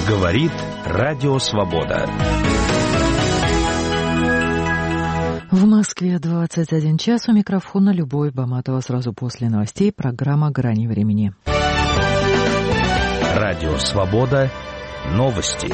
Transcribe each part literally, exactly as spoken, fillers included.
Говорит Радио Свобода. В Москве двадцать один час. У микрофона Любовь Баматова. Сразу после новостей программа «Грани времени». Радио Свобода. Новости.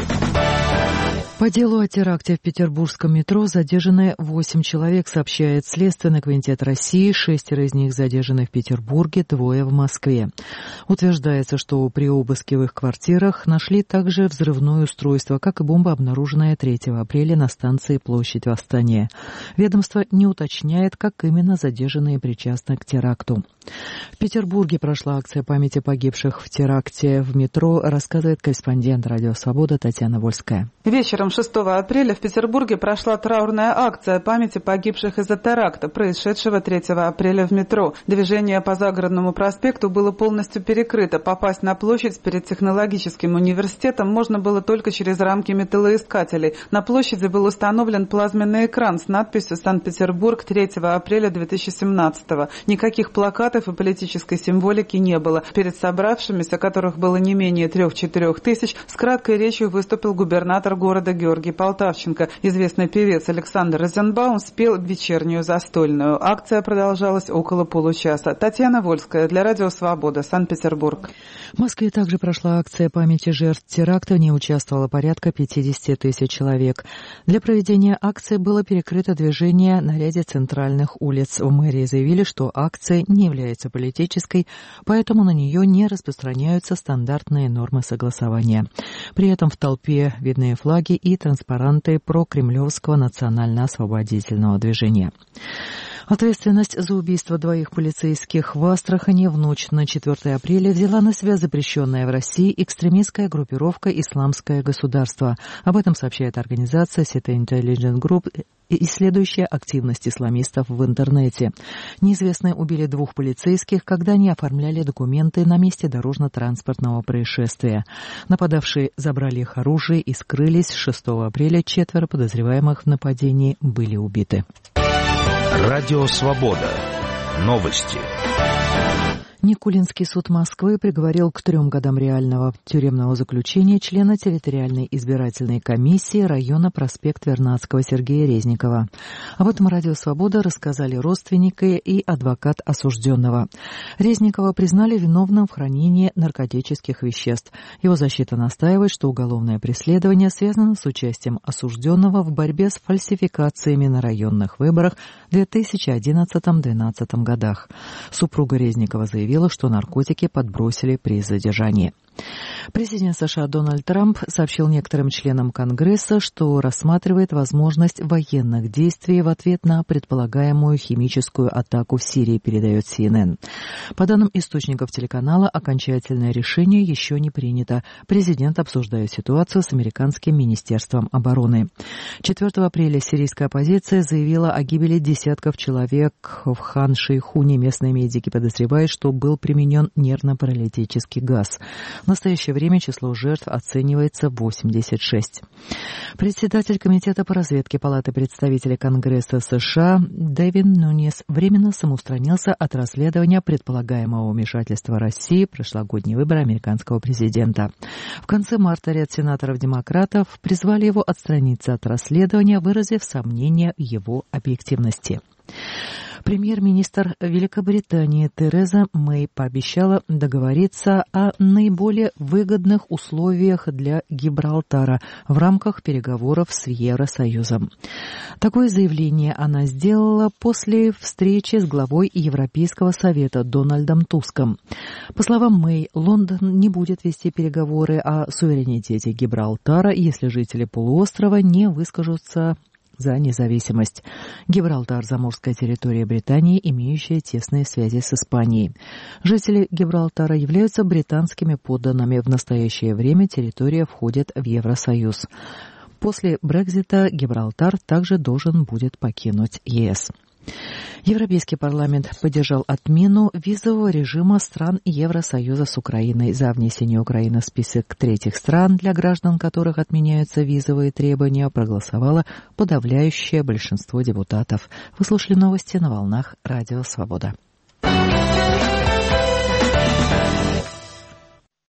По делу о теракте в петербургском метро задержаны восемь человек, сообщает Следственный комитет России. Шестеро из них задержаны в Петербурге, двое в Москве. Утверждается, что при обыске в их квартирах нашли также взрывное устройство, как и бомба, обнаруженная третьего апреля на станции Площадь Восстания. Ведомство не уточняет, как именно задержанные причастны к теракту. В Петербурге прошла акция памяти погибших в теракте в метро, рассказывает корреспондент Радио Свобода Татьяна Вольская. Вечером шестого апреля в Петербурге прошла траурная акция памяти погибших из-за теракта, происшедшего третьего апреля в метро. Движение по Загородному проспекту было полностью перекрыто. Попасть на площадь перед технологическим университетом можно было только через рамки металлоискателей. На площади был установлен плазменный экран с надписью «Санкт-Петербург, третьего апреля две тысячи семнадцатого». Никаких плакатов и политической символики не было. Перед собравшимися, которых было не менее трех-четырех тысяч, с краткой речью выступил губернатор города Георгий Полтавченко. Известный певец Александр Розенбаум спел вечернюю застольную. Акция продолжалась около получаса. Татьяна Вольская для Радио Свобода, Санкт-Петербург. В Москве также прошла акция памяти жертв теракта. В ней участвовало порядка пятьдесят тысяч человек. Для проведения акции было перекрыто движение на ряде центральных улиц. В мэрии заявили, что акция не является политической, поэтому на нее не распространяются стандартные нормы согласования. При этом в толпе видны флаги и транспаранты прокремлевского национально-освободительного движения. Ответственность за убийство двоих полицейских в Астрахани в ночь на четвёртое апреля взяла на себя запрещенная в России экстремистская группировка «Исламское государство». Об этом сообщает организация City Intelligence Group, исследующая активность исламистов в интернете. Неизвестные убили двух полицейских, когда они оформляли документы на месте дорожно-транспортного происшествия. Нападавшие забрали их оружие и скрылись. шестого апреля четверо подозреваемых в нападении были убиты. Радио Свобода. Новости. Никулинский суд Москвы приговорил к трем годам реального тюремного заключения члена территориальной избирательной комиссии района проспект Вернадского Сергея Резникова. Об этом Радио Свобода рассказали родственники и адвокат осужденного. Резникова признали виновным в хранении наркотических веществ. Его защита настаивает, что уголовное преследование связано с участием осужденного в борьбе с фальсификациями на районных выборах в две тысячи одиннадцатом — две тысячи двенадцатом годах. Супруга Резникова заявила, что наркотики подбросили при задержании. Президент США Дональд Трамп сообщил некоторым членам Конгресса, что рассматривает возможность военных действий в ответ на предполагаемую химическую атаку в Сирии, передает си эн эн. По данным источников телеканала, окончательное решение еще не принято. Президент обсуждает ситуацию с американским министерством обороны. четвёртого апреля сирийская оппозиция заявила о гибели десятков человек в Хан-Шейхуне. Местные медики подозревают, что был применен нервно-паралитический газ. В настоящее время число жертв оценивается восемьдесят шесть. Председатель Комитета по разведке Палаты представителей Конгресса США Дэвин Нунес временно самоустранился от расследования предполагаемого вмешательства России в прошлогодние выборы американского президента. В конце марта ряд сенаторов-демократов призвали его отстраниться от расследования, выразив сомнения в его объективности. Премьер-министр Великобритании Тереза Мэй пообещала договориться о наиболее выгодных условиях для Гибралтара в рамках переговоров с Евросоюзом. Такое заявление она сделала после встречи с главой Европейского совета Дональдом Туском. По словам Мэй, Лондон не будет вести переговоры о суверенитете Гибралтара, если жители полуострова не выскажутся за независимость. Гибралтар – заморская территория Британии, имеющая тесные связи с Испанией. Жители Гибралтара являются британскими подданными. В настоящее время территория входит в Евросоюз. После Брексита Гибралтар также должен будет покинуть е эс. Европейский парламент поддержал отмену визового режима стран Евросоюза с Украиной. За внесение Украины в список третьих стран, для граждан которых отменяются визовые требования, проголосовало подавляющее большинство депутатов. Вы слушали новости на волнах Радио Свобода.